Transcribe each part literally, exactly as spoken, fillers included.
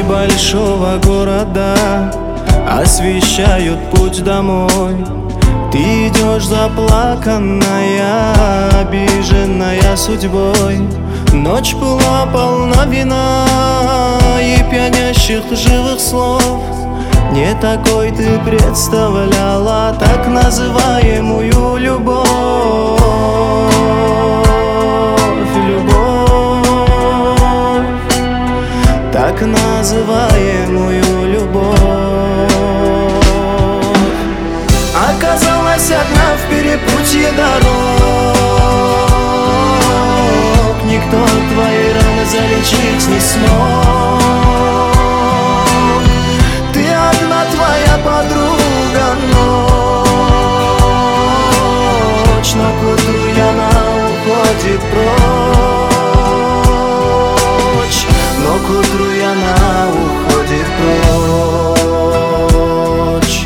большого города освещают путь домой. Ты идешь заплаканная, обиженная судьбой. Ночь была полна вина и пьянящих живых слов. Не такой ты представляла так называемую любовь. Любовь, так называемую любовь. Оказалась одна в перепутье дорог. Никто твои раны залечить не смог. Ты одна, твоя подруга, ночь, но к утру она уходит прочь. Но к утру она уходит прочь.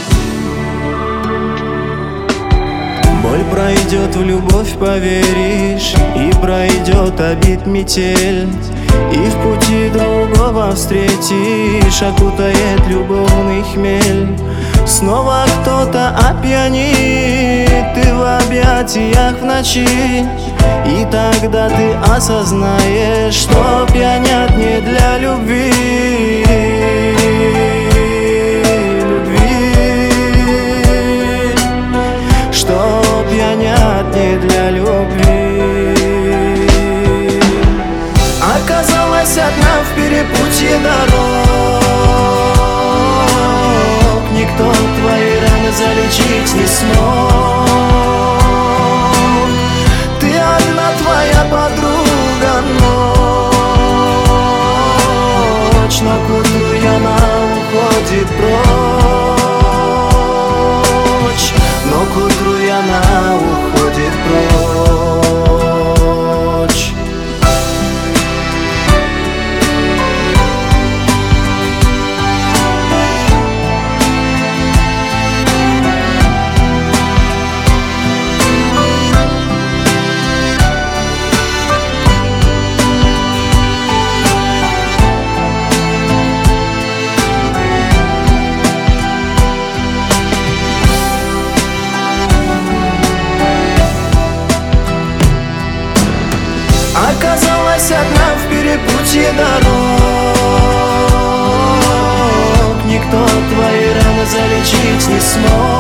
Боль пройдет, в любовь поверишь, и пройдет обид метель, и в пути другого встретишь, окутает любовный хмель. Снова кто-то опьянит, ты в объятиях в ночи, и тогда ты осознаешь, что пьянят не для любви. Не для любви. Оказалась одна в перепутье дорог. Никто твои раны залечить не смог. Ты одна, твоя подруга, ночь, но к утру она уходит прочь. Но к утру она уходит прочь. Оказалась одна в перепутье дорог. Никто твои раны залечить не смог.